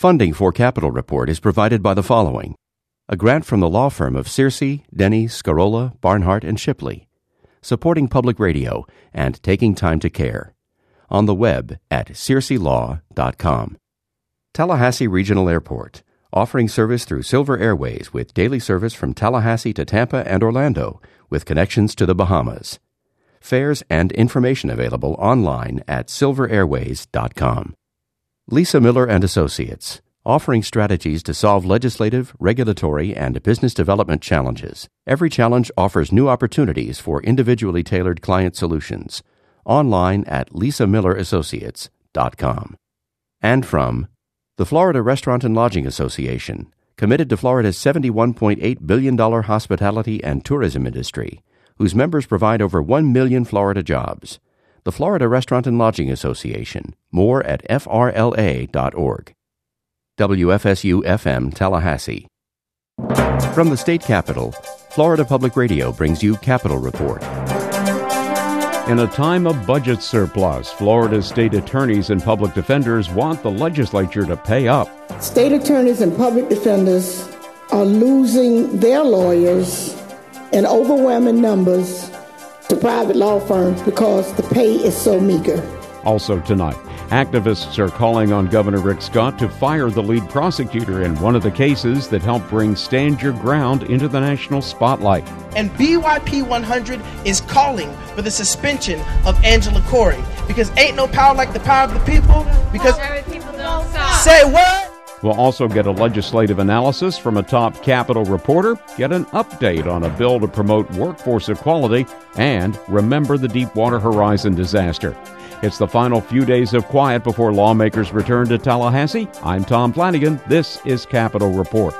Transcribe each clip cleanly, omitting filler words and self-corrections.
Funding for Capital Report is provided by the following: a grant from the law firm of Searcy, Denny, Scarola, Barnhart, and Shipley, supporting public radio and taking time to care. On the web at searcylaw.com. Tallahassee Regional Airport, offering service through Silver Airways with daily service from Tallahassee to Tampa and Orlando, with connections to the Bahamas. Fares and information available online at silverairways.com. Lisa Miller and Associates, offering strategies to solve legislative, regulatory, and business development challenges. Every challenge offers new opportunities for individually tailored client solutions. Online at lisamillerassociates.com. And from the Florida Restaurant and Lodging Association, committed to Florida's $71.8 billion hospitality and tourism industry, whose members provide over 1 million Florida jobs. The Florida Restaurant and Lodging Association. More at frla.org. WFSU-FM Tallahassee. From the state capitol, Florida Public Radio brings you Capitol Report. In a time of budget surplus, Florida's state attorneys and public defenders want the legislature to pay up. State attorneys and public defenders are losing their lawyers in overwhelming numbers to private law firms because the pay is so meager. Also tonight, activists are calling on Governor Rick Scott to fire the lead prosecutor in one of the cases that helped bring Stand Your Ground into the national spotlight. And BYP 100 is calling for the suspension of Angela Corey because ain't no power like the power of the people. Because people don't stop. Say what? We'll also get a legislative analysis from a top Capitol reporter, get an update on a bill to promote workforce equality, and remember the Deepwater Horizon disaster. It's the final few days of quiet before lawmakers return to Tallahassee. I'm Tom Flanagan. This is Capitol Report.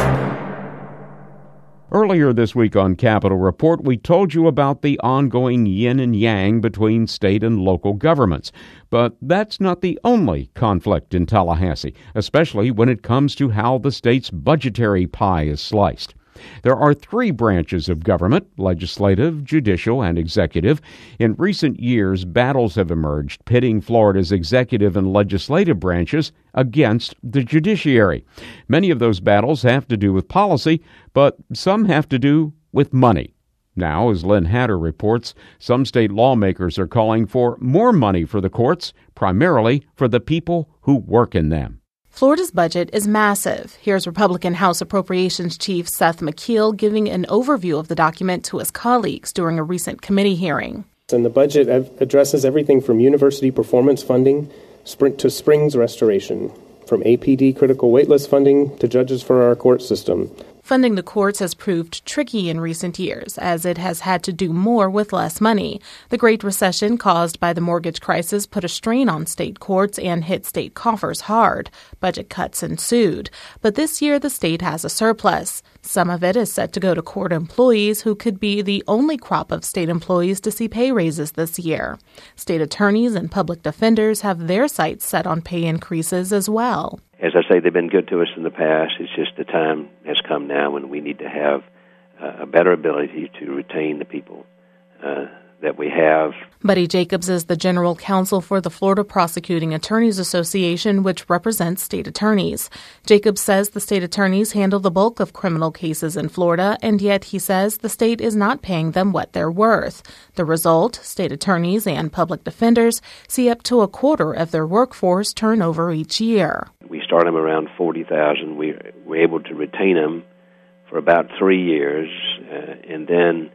Earlier this week on Capitol Report, we told you about the ongoing yin and yang between state and local governments. But that's not the only conflict in Tallahassee, especially when it comes to how the state's budgetary pie is sliced. There are three branches of government: legislative, judicial, and executive. In recent years, battles have emerged pitting Florida's executive and legislative branches against the judiciary. Many of those battles have to do with policy, but some have to do with money. Now, as Lynn Hatter reports, some state lawmakers are calling for more money for the courts, primarily for the people who work in them. Florida's budget is massive. Here's Republican House Appropriations Chief Seth McKeel giving an overview of the document to his colleagues during a recent committee hearing. And the budget addresses everything from university performance funding to Springs restoration, from APD critical waitlist funding to judges for our court system. Funding the courts has proved tricky in recent years, as it has had to do more with less money. The Great Recession caused by the mortgage crisis put a strain on state courts and hit state coffers hard. Budget cuts ensued. But this year, the state has a surplus. Some of it is set to go to court employees, who could be the only crop of state employees to see pay raises this year. State attorneys and public defenders have their sights set on pay increases as well. As I say, they've been good to us in the past. It's just the time has come now when we need to have a better ability to retain the people that we have. Buddy Jacobs is the general counsel for the Florida Prosecuting Attorneys Association, which represents state attorneys. Jacobs says the state attorneys handle the bulk of criminal cases in Florida, and yet he says the state is not paying them what they're worth. The result, state attorneys and public defenders see up to a quarter of their workforce turn over each year. We start them around 40,000. We're able to retain them for about 3 years, and then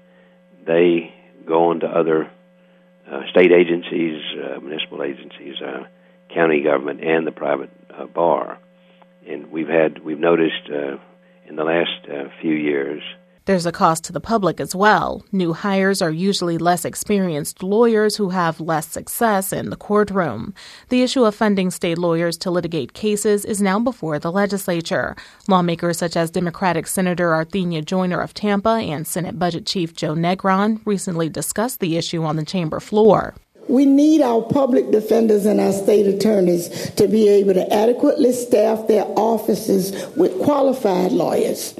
they go on to other state agencies, municipal agencies, county government, and the private bar. And we've noticed in the last few years. There's a cost to the public as well. New hires are usually less experienced lawyers who have less success in the courtroom. The issue of funding state lawyers to litigate cases is now before the legislature. Lawmakers such as Democratic Senator Arthenia Joyner of Tampa and Senate Budget Chief Joe Negron recently discussed the issue on the chamber floor. We need our public defenders and our state attorneys to be able to adequately staff their offices with qualified lawyers.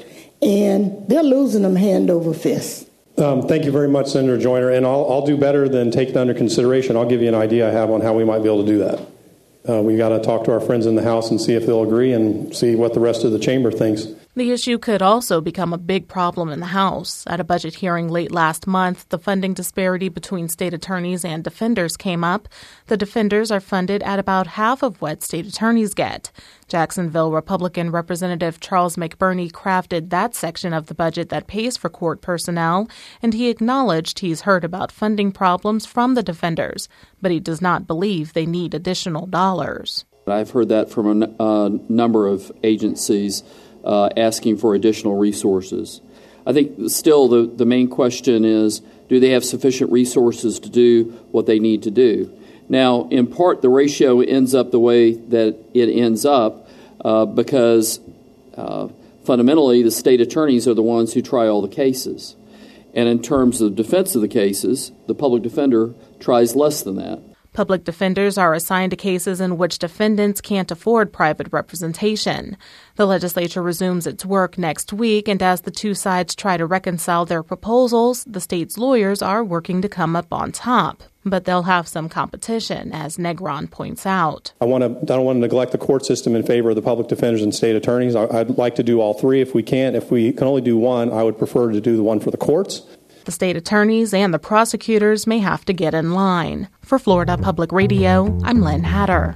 And they're losing them hand over fist. Thank you very much, Senator Joyner. And I'll do better than take it under consideration. I'll give you an idea I have on how we might be able to do that. We've got to talk to our friends in the House and see if they'll agree and see what the rest of the chamber thinks. The issue could also become a big problem in the House. At a budget hearing late last month, the funding disparity between state attorneys and defenders came up. The defenders are funded at about half of what state attorneys get. Jacksonville Republican Representative Charles McBurney crafted that section of the budget that pays for court personnel, and he acknowledged he's heard about funding problems from the defenders, but he does not believe they need additional dollars. I've heard that from a number of agencies asking for additional resources. I think still the main question is, do they have sufficient resources to do what they need to do? Now, in part, the ratio ends up the way that it ends up because fundamentally the state attorneys are the ones who try all the cases. And in terms of defense of the cases, the public defender tries less than that. Public defenders are assigned to cases in which defendants can't afford private representation. The legislature resumes its work next week, and as the two sides try to reconcile their proposals, the state's lawyers are working to come up on top. But they'll have some competition, as Negron points out. I don't want to neglect the court system in favor of the public defenders and state attorneys. I'd like to do all three if we can. If we can only do one, I would prefer to do the one for the courts. The state attorneys and the prosecutors may have to get in line. For Florida Public Radio, I'm Lynn Hatter.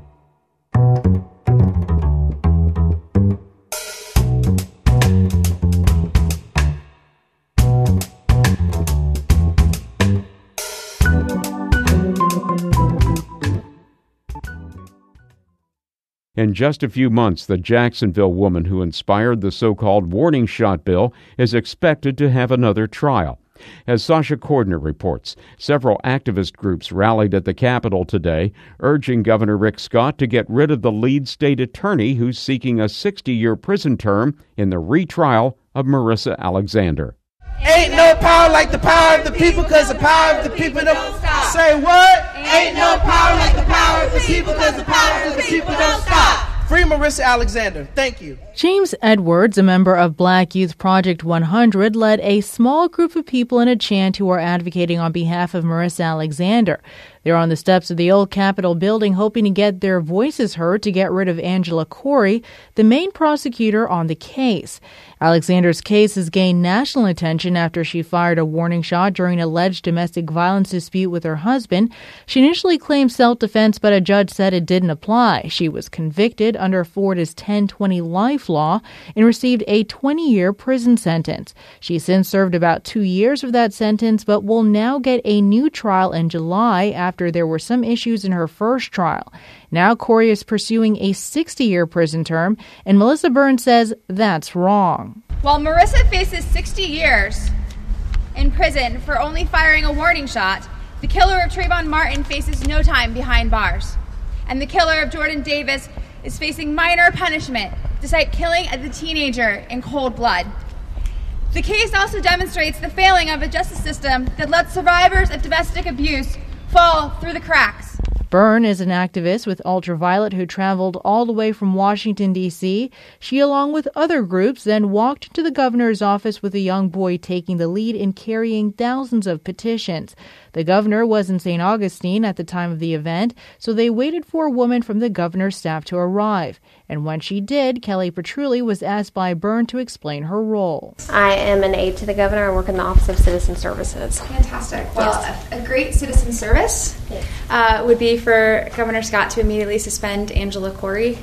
In just a few months, the Jacksonville woman who inspired the so-called warning shot bill is expected to have another trial. As Sasha Cordner reports, several activist groups rallied at the Capitol today, urging Governor Rick Scott to get rid of the lead state attorney who's seeking a 60-year prison term in the retrial of Marissa Alexander. Ain't no power like the power of the people, because the power of the people don't stop. Say what? Ain't no power like the power of the people, because the power of the people don't stop. Free Marissa Alexander. Thank you. James Edwards, a member of Black Youth Project 100, led a small group of people in a chant who are advocating on behalf of Marissa Alexander. They're on the steps of the old Capitol building hoping to get their voices heard to get rid of Angela Corey, the main prosecutor on the case. Alexander's case has gained national attention after she fired a warning shot during an alleged domestic violence dispute with her husband. She initially claimed self-defense, but a judge said it didn't apply. She was convicted under Florida's 1020 life law and received a 20-year prison sentence. She since served about 2 years of that sentence, but will now get a new trial in July after there were some issues in her first trial. Now Corey is pursuing a 60-year prison term, and Melissa Byrne says that's wrong. While Marissa faces 60 years in prison for only firing a warning shot, the killer of Trayvon Martin faces no time behind bars. And the killer of Jordan Davis is facing minor punishment despite killing a teenager in cold blood. The case also demonstrates the failing of a justice system that lets survivors of domestic abuse fall through the cracks. Byrne is an activist with Ultraviolet who traveled all the way from Washington, D.C. She, along with other groups, then walked to the governor's office with a young boy taking the lead in carrying thousands of petitions. The governor was in St. Augustine at the time of the event, so they waited for a woman from the governor's staff to arrive. And when she did, Kelly Petrulli was asked by Byrne to explain her role. I am an aide to the governor. I work in the Office of Citizen Services. Fantastic. Well, yes. A great citizen service would be for Governor Scott to immediately suspend Angela Corey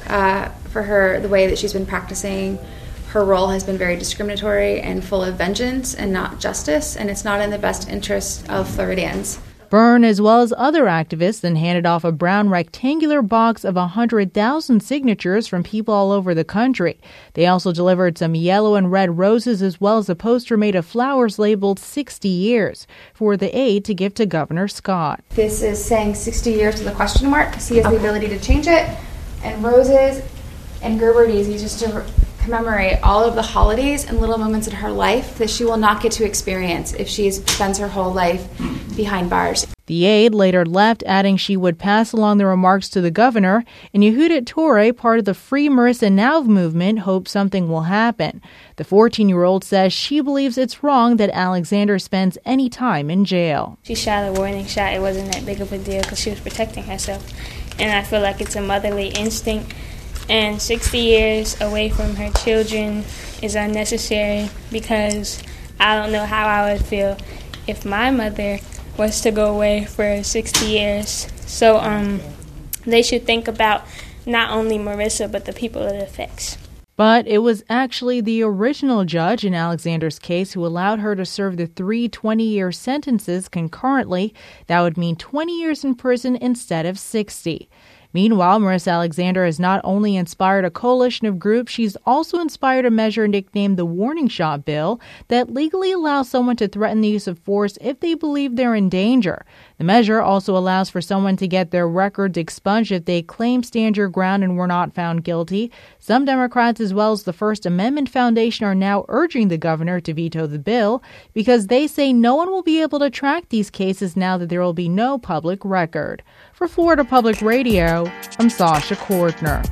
for the way that she's been practicing. Her role has been very discriminatory and full of vengeance and not justice, and it's not in the best interest of Floridians. Byrne, as well as other activists, then handed off a brown rectangular box of 100,000 signatures from people all over the country. They also delivered some yellow and red roses, as well as a poster made of flowers labeled 60 years for the aide to give to Governor Scott. This is saying 60 years with a question mark. He has the ability to change it. And roses and Gerber daisies just to commemorate all of the holidays and little moments in her life that she will not get to experience if she spends her whole life behind bars. The aide later left, adding she would pass along the remarks to the governor, and Yehudet Torre, part of the Free Marissa Now movement, hopes something will happen. The 14-year-old says she believes it's wrong that Alexander spends any time in jail. She shot a warning shot. It wasn't that big of a deal because she was protecting herself. and I feel like it's a motherly instinct. And 60 years away from her children is unnecessary because I don't know how I would feel if my mother was to go away for 60 years. So they should think about not only Marissa, but the people it affects. But it was actually the original judge in Alexander's case who allowed her to serve the 3 20-year sentences concurrently. That would mean 20 years in prison instead of 60. Meanwhile, Marissa Alexander has not only inspired a coalition of groups, she's also inspired a measure nicknamed the Warning Shot Bill that legally allows someone to threaten the use of force if they believe they're in danger. The measure also allows for someone to get their records expunged if they claim stand your ground and were not found guilty. Some Democrats, as well as the First Amendment Foundation, are now urging the governor to veto the bill because they say no one will be able to track these cases now that there will be no public record. For Florida Public Radio, I'm Sasha Cordner.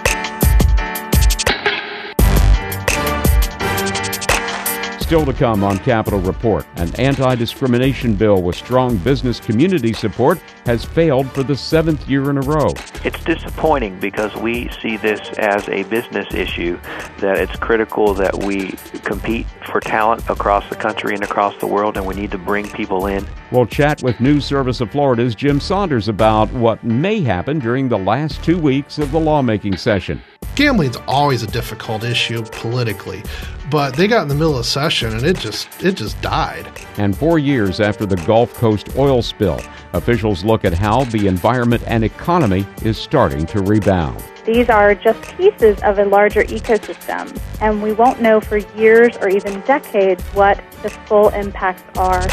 Still to come on Capitol Report, an anti-discrimination bill with strong business community support has failed for the 7th year in a row. It's disappointing because we see this as a business issue, that it's critical that we compete for talent across the country and across the world, and we need to bring people in. We'll chat with News Service of Florida's Jim Saunders about what may happen during the last 2 weeks of the lawmaking session. Gambling's always a difficult issue politically, but they got in the middle of session and it just died. And 4 years after the Gulf Coast oil spill, officials look at how the environment and economy is starting to rebound. These are just pieces of a larger ecosystem, and we won't know for years or even decades what the full impacts are.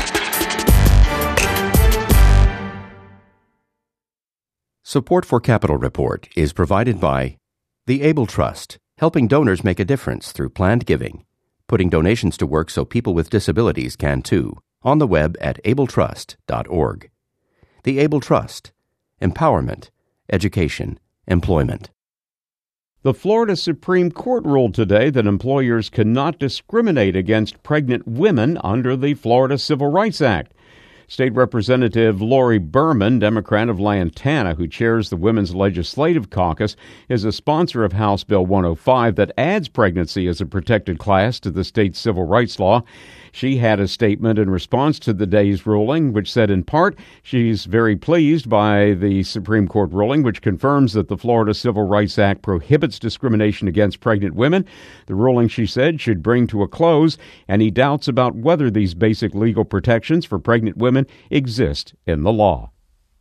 Support for Capitol Report is provided by the Able Trust, helping donors make a difference through planned giving, putting donations to work so people with disabilities can too, on the web at abletrust.org. The Able Trust, empowerment, education, employment. The Florida Supreme Court ruled today that employers cannot discriminate against pregnant women under the Florida Civil Rights Act. State Representative Lori Berman, Democrat of Lantana, who chairs the Women's Legislative Caucus, is a sponsor of House Bill 105 that adds pregnancy as a protected class to the state's civil rights law. She had a statement in response to the day's ruling, which said in part she's very pleased by the Supreme Court ruling, which confirms that the Florida Civil Rights Act prohibits discrimination against pregnant women. The ruling, she said, should bring to a close any doubts about whether these basic legal protections for pregnant women exist in the law.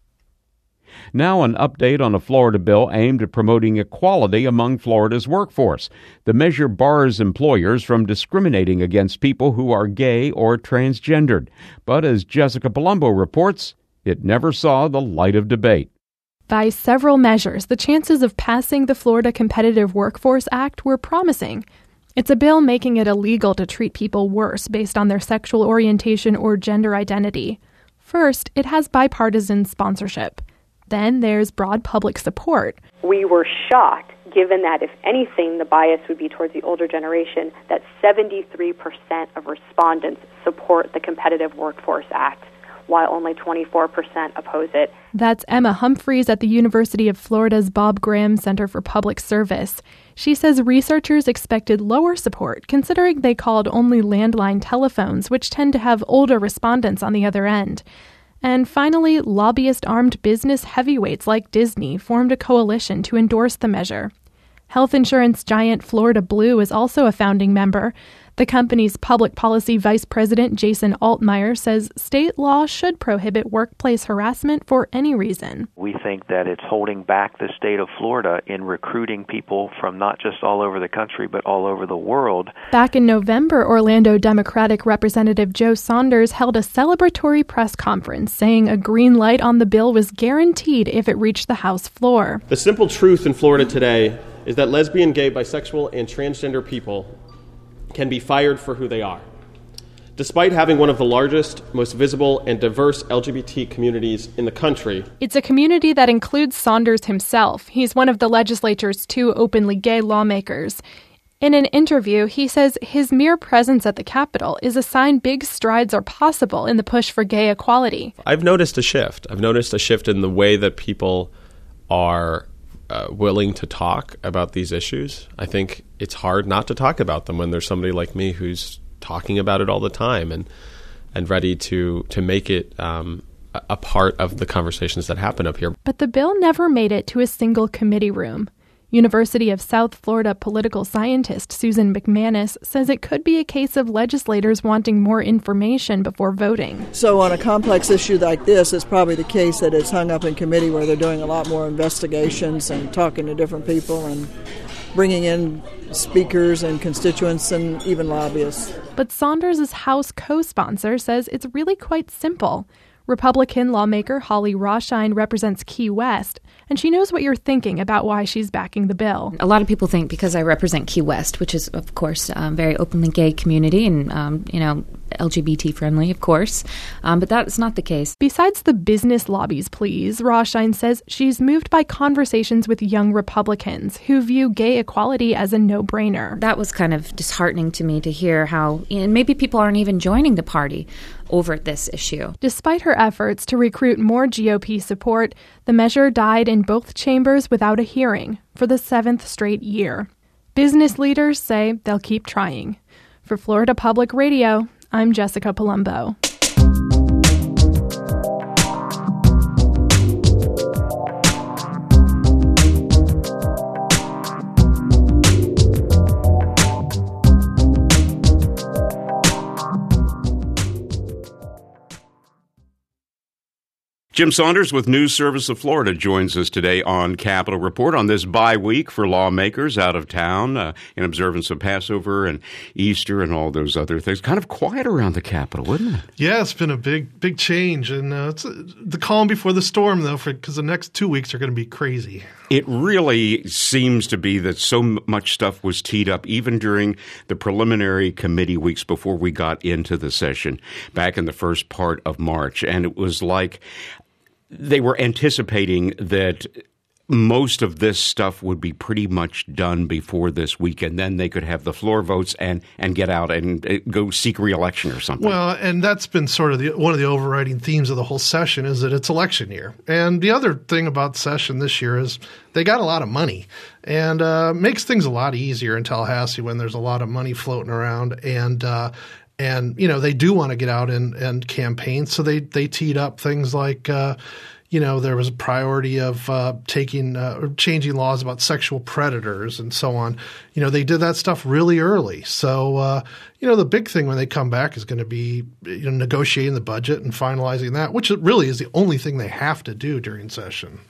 Now an update on a Florida bill aimed at promoting equality among Florida's workforce. The measure bars employers from discriminating against people who are gay or transgendered. But as Jessica Palumbo reports, it never saw the light of debate. By several measures, the chances of passing the Florida Competitive Workforce Act were promising. It's a bill making it illegal to treat people worse based on their sexual orientation or gender identity. First, it has bipartisan sponsorship. Then there's broad public support. We were shocked, given that, if anything, the bias would be towards the older generation, that 73% of respondents support the Competitive Workforce Act, while only 24% oppose it. That's Emma Humphreys at the University of Florida's Bob Graham Center for Public Service. She says researchers expected lower support, considering they called only landline telephones, which tend to have older respondents on the other end. And finally, lobbyist-armed business heavyweights like Disney formed a coalition to endorse the measure. Health insurance giant Florida Blue is also a founding member. The company's public policy vice president, Jason Altmaier, says state law should prohibit workplace harassment for any reason. We think that it's holding back the state of Florida in recruiting people from not just all over the country, but all over the world. Back in November, Orlando Democratic Representative Joe Saunders held a celebratory press conference saying a green light on the bill was guaranteed if it reached the House floor. The simple truth in Florida today is that lesbian, gay, bisexual, and transgender people can be fired for who they are. Despite having one of the largest, most visible, and diverse LGBT communities in the country. It's a community that includes Saunders himself. He's one of the legislature's 2 openly gay lawmakers. In an interview, he says his mere presence at the Capitol is a sign big strides are possible in the push for gay equality. I've noticed a shift. I've noticed a shift in the way that people are willing to talk about these issues. I think it's hard not to talk about them when there's somebody like me who's talking about it all the time and ready to make it a part of the conversations that happen up here. But the bill never made it to a single committee room. University of South Florida political scientist Susan McManus says it could be a case of legislators wanting more information before voting. So on a complex issue like this, it's probably the case that it's hung up in committee where they're doing a lot more investigations and talking to different people and bringing in speakers and constituents and even lobbyists. But Saunders' House co-sponsor says it's really quite simple. Republican lawmaker Holly Rothschein represents Key West, and she knows what you're thinking about why she's backing the bill. A lot of people think because I represent Key West, which is, of course, a very openly gay community and, LGBT friendly, of course. But that is not the case. Besides the business lobby's pleas, Rothschein says she's moved by conversations with young Republicans who view gay equality as a no-brainer. That was kind of disheartening to me to hear how maybe people aren't even joining the party over this issue. Despite her efforts to recruit more GOP support, the measure died in both chambers without a hearing for the 7th straight year. Business leaders say they'll keep trying. For Florida Public Radio, I'm Jessica Palumbo. Jim Saunders with News Service of Florida joins us today on Capitol Report on this bye week for lawmakers out of town in observance of Passover and Easter and all those other things. Kind of quiet around the Capitol, isn't it? Yeah, it's been a big change. And it's the calm before the storm, though, because the next 2 weeks are going to be crazy. It really seems to be that so much stuff was teed up even during the preliminary committee weeks before we got into the session back in the first part of March. And it was like they were anticipating that most of this stuff would be pretty much done before this week, and then they could have the floor votes and get out and go seek re-election or something. Well, and that's been sort of one of the overriding themes of the whole session is that it's election year. And the other thing about the session this year is they got a lot of money and makes things a lot easier in Tallahassee when there's a lot of money floating around. And they do want to get out and campaign, so they teed up things like there was a priority of changing laws about sexual predators and so on. They did that stuff really early. So, the big thing when they come back is going to be negotiating the budget and finalizing that, which really is the only thing they have to do during session.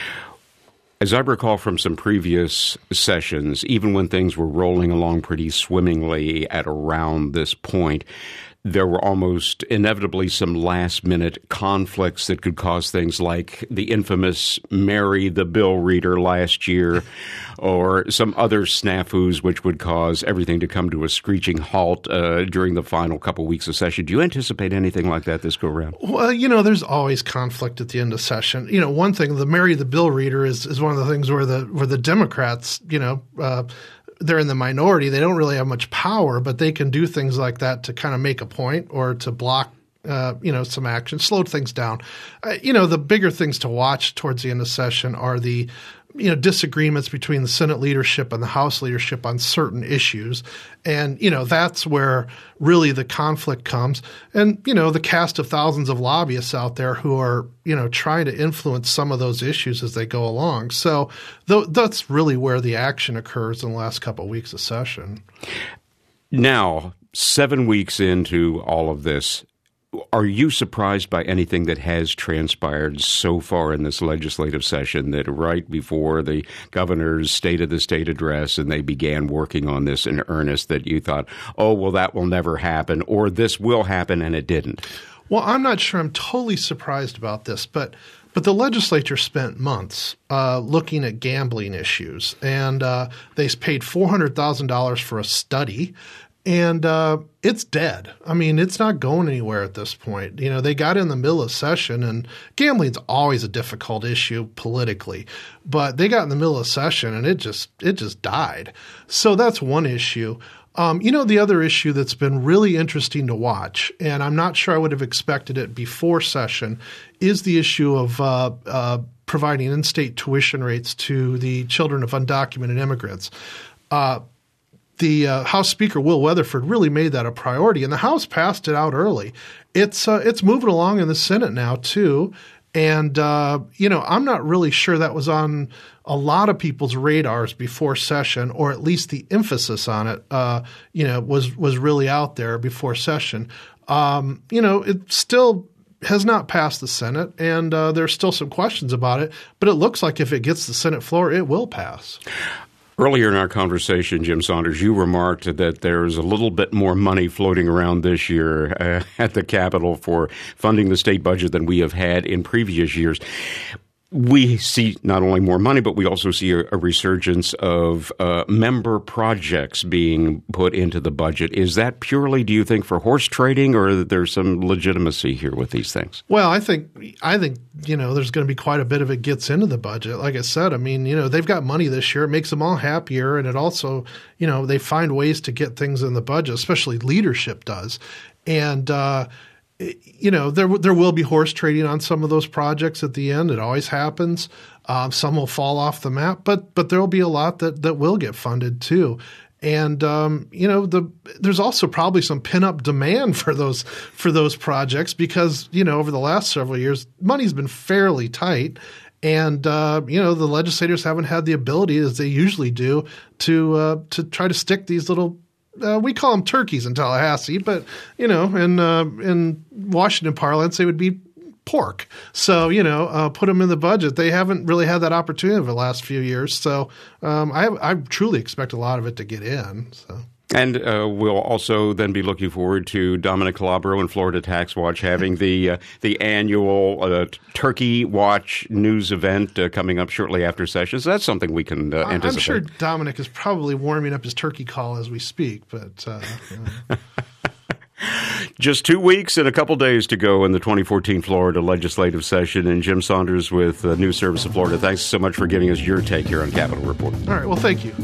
As I recall from some previous sessions, even when things were rolling along pretty swimmingly at around this point, there were almost inevitably some last-minute conflicts that could cause things like the infamous Mary the bill reader last year or some other snafus which would cause everything to come to a screeching halt during the final couple weeks of session. Do you anticipate anything like that this go-around? Well, there's always conflict at the end of session. One thing, the Mary the bill reader is one of the things where the Democrats, they're in the minority. They don't really have much power, but they can do things like that to kind of make a point or to block, some action, slow things down. The bigger things to watch towards the end of session are the disagreements between the Senate leadership and the House leadership on certain issues. And, that's where really the conflict comes. And, the cast of thousands of lobbyists out there who are, trying to influence some of those issues as they go along. So that's really where the action occurs in the last couple of weeks of session. Now, 7 weeks into all of this, are you surprised by anything that has transpired so far in this legislative session that right before the governor's State of the State address and they began working on this in earnest that you thought, oh, well, that will never happen, or this will happen and it didn't? Well, I'm not sure I'm totally surprised about this, but the legislature spent months looking at gambling issues, and they paid $400,000 for a study. And it's dead. I mean, it's not going anywhere at this point. They got in the middle of session, and gambling's always a difficult issue politically. But they got in the middle of session, and it just died. So that's one issue. The other issue that's been really interesting to watch, and I'm not sure I would have expected it before session, is the issue of providing in-state tuition rates to the children of undocumented immigrants. The House Speaker, Will Weatherford, really made that a priority, and the House passed it out early. It's moving along in the Senate now, too. And, I'm not really sure that was on a lot of people's radars before session, or at least the emphasis on it, was really out there before session. It still has not passed the Senate, and there's still some questions about it. But it looks like if it gets the Senate floor, it will pass. Earlier in our conversation, Jim Saunders, you remarked that there's a little bit more money floating around this year at the Capitol for funding the state budget than we have had in previous years. We see not only more money, but we also see a resurgence of member projects being put into the budget. Is that purely, do you think, for horse trading, or there's some legitimacy here with these things? Well, I think there's going to be quite a bit of it gets into the budget. Like I said, they've got money this year. It makes them all happier, and it also, they find ways to get things in the budget, especially leadership does. And there will be horse trading on some of those projects at the end. It always happens. Some will fall off the map, but there will be a lot that will get funded too. And there's also probably some pin-up demand for those projects because over the last several years, money's been fairly tight. And the legislators haven't had the ability, as they usually do, to try to stick these little. We call them turkeys in Tallahassee, but, in Washington parlance, they would be pork. So, put them in the budget. They haven't really had that opportunity over the last few years. So I truly expect a lot of it to get in. So. And we'll also then be looking forward to Dominic Calabro and Florida Tax Watch having the annual Turkey Watch news event coming up shortly after session. So that's something we can anticipate. I'm sure Dominic is probably warming up his turkey call as we speak, but Just 2 weeks and a couple days to go in the 2014 Florida legislative session. And Jim Saunders with News Service of Florida, thanks so much for giving us your take here on Capitol Report. All right. Well, thank you.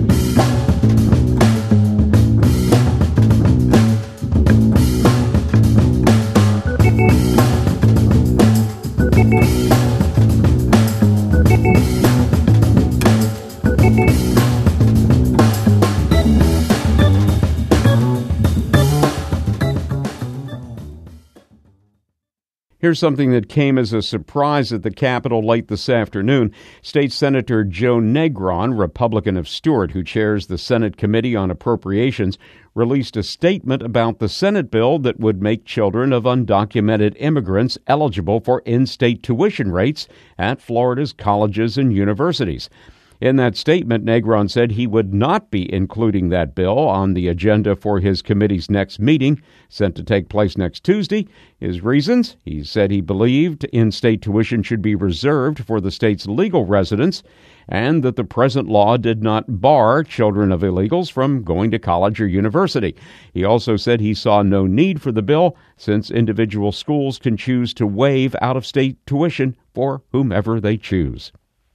Here's something that came as a surprise at the Capitol late this afternoon. State Senator Joe Negron, Republican of Stewart, who chairs the Senate Committee on Appropriations, released a statement about the Senate bill that would make children of undocumented immigrants eligible for in-state tuition rates at Florida's colleges and universities. In that statement, Negron said he would not be including that bill on the agenda for his committee's next meeting, set to take place next Tuesday. His reasons? He said he believed in-state tuition should be reserved for the state's legal residents and that the present law did not bar children of illegals from going to college or university. He also said he saw no need for the bill since individual schools can choose to waive out-of-state tuition for whomever they choose.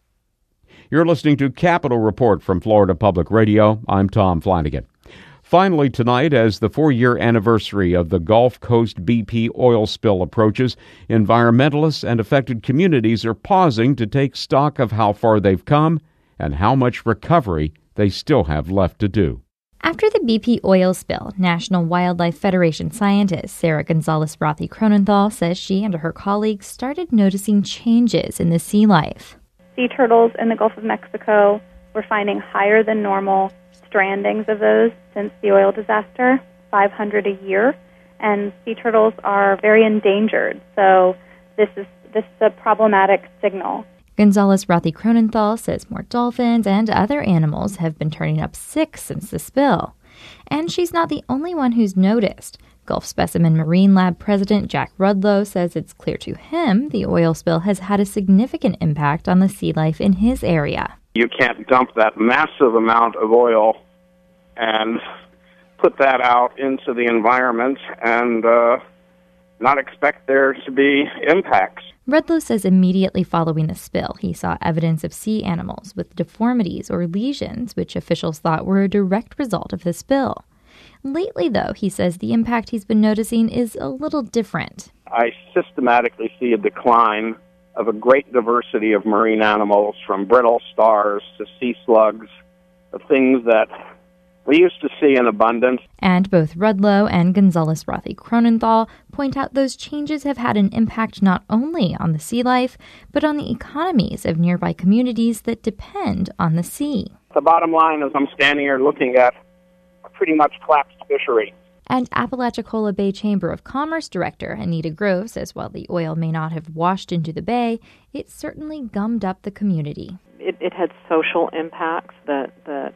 You're listening to Capitol Report from Florida Public Radio. I'm Tom Flanagan. Finally tonight, as the 4-year anniversary of the Gulf Coast BP oil spill approaches, environmentalists and affected communities are pausing to take stock of how far they've come and how much recovery they still have left to do. After the BP oil spill, National Wildlife Federation scientist Sarah Gonzalez-Rothy-Kronenthal says she and her colleagues started noticing changes in the sea life. Sea turtles in the Gulf of Mexico, we're finding higher than normal strandings of those since the oil disaster, 500 a year, and sea turtles are very endangered. So this is a problematic signal. Gonzalez-Rothy-Kronenthal says more dolphins and other animals have been turning up sick since the spill. And she's not the only one who's noticed. Gulf Specimen Marine Lab President Jack Rudlow says it's clear to him the oil spill has had a significant impact on the sea life in his area. You can't dump that massive amount of oil and put that out into the environment and not expect there to be impacts. Rudlow says immediately following the spill, he saw evidence of sea animals with deformities or lesions, which officials thought were a direct result of the spill. Lately, though, he says the impact he's been noticing is a little different. I systematically see a decline of a great diversity of marine animals, from brittle stars to sea slugs, of things that we used to see in abundance. And both Rudloe and Gonzalez-Rothy-Cronenthal point out those changes have had an impact not only on the sea life, but on the economies of nearby communities that depend on the sea. The bottom line is I'm standing here looking at a pretty much collapsed fishery. And Apalachicola Bay Chamber of Commerce Director Anita Grove says while the oil may not have washed into the bay, it certainly gummed up the community. It had social impacts that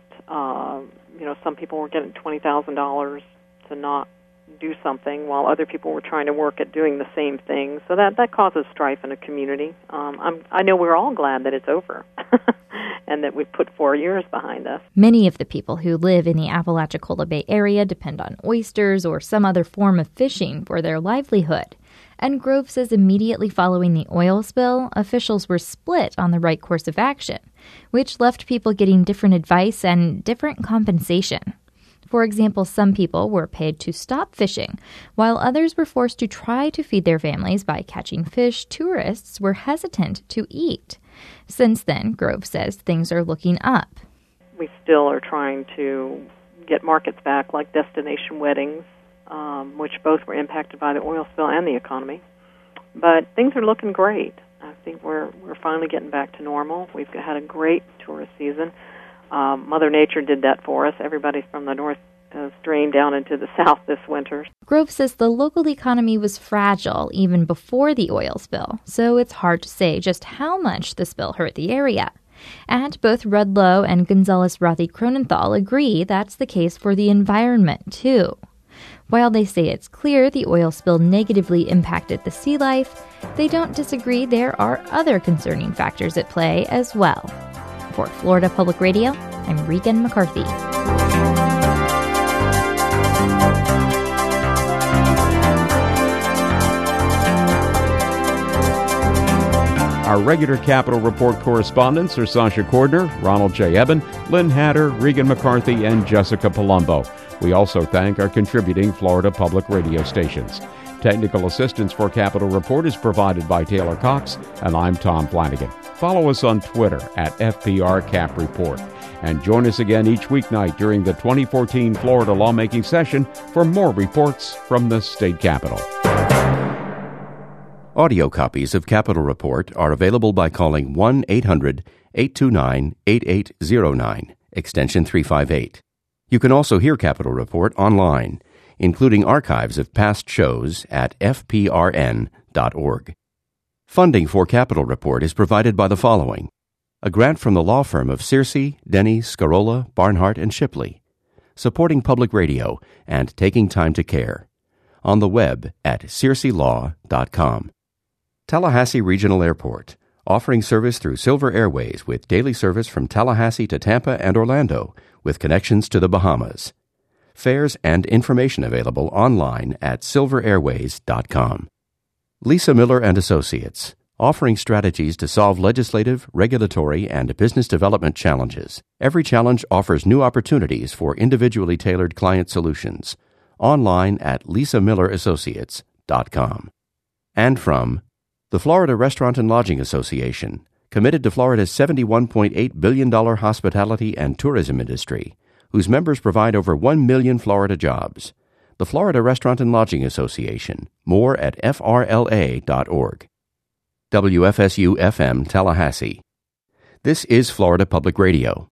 some people were getting $20,000 to not do something while other people were trying to work at doing the same thing. So that causes strife in a community. I know we're all glad that it's over and that we've put 4 years behind us. Many of the people who live in the Apalachicola Bay area depend on oysters or some other form of fishing for their livelihood. And Grove says immediately following the oil spill, officials were split on the right course of action, which left people getting different advice and different compensation. For example, some people were paid to stop fishing, while others were forced to try to feed their families by catching fish tourists were hesitant to eat. Since then, Grove says things are looking up. We still are trying to get markets back, like destination weddings, which both were impacted by the oil spill and the economy. But things are looking great. I think we're finally getting back to normal. We've had a great tourist season. Mother Nature did that for us. Everybody from the north has drained down into the south this winter. Grove says the local economy was fragile even before the oil spill, so it's hard to say just how much the spill hurt the area. And both Rudloe and Gonzalez-Rothy-Cronenthal agree that's the case for the environment, too. While they say it's clear the oil spill negatively impacted the sea life, they don't disagree there are other concerning factors at play as well. For Florida Public Radio, I'm Regan McCarthy. Our regular Capitol Report correspondents are Sasha Cordner, Ronald J. Eben, Lynn Hatter, Regan McCarthy, and Jessica Palumbo. We also thank our contributing Florida Public Radio stations. Technical assistance for Capitol Report is provided by Taylor Cox, and I'm Tom Flanagan. Follow us on Twitter at FPR Cap Report. And join us again each weeknight during the 2014 Florida lawmaking session for more reports from the state capitol. Audio copies of Capitol Report are available by calling 1-800-829-8809, extension 358. You can also hear Capitol Report online, including archives of past shows at fprn.org. Funding for Capitol Report is provided by the following: a grant from the law firm of Searcy, Denny, Scarola, Barnhart, and Shipley, supporting public radio and taking time to care. On the web at searcylaw.com. Tallahassee Regional Airport, offering service through Silver Airways with daily service from Tallahassee to Tampa and Orlando, with connections to the Bahamas. Fares and information available online at silverairways.com. Lisa Miller and Associates, offering strategies to solve legislative, regulatory, and business development challenges. Every challenge offers new opportunities for individually tailored client solutions. Online at lisamillerassociates.com. And from the Florida Restaurant and Lodging Association, committed to Florida's $71.8 billion hospitality and tourism industry, whose members provide over 1 million Florida jobs. The Florida Restaurant and Lodging Association. More at frla.org. WFSU-FM Tallahassee. This is Florida Public Radio.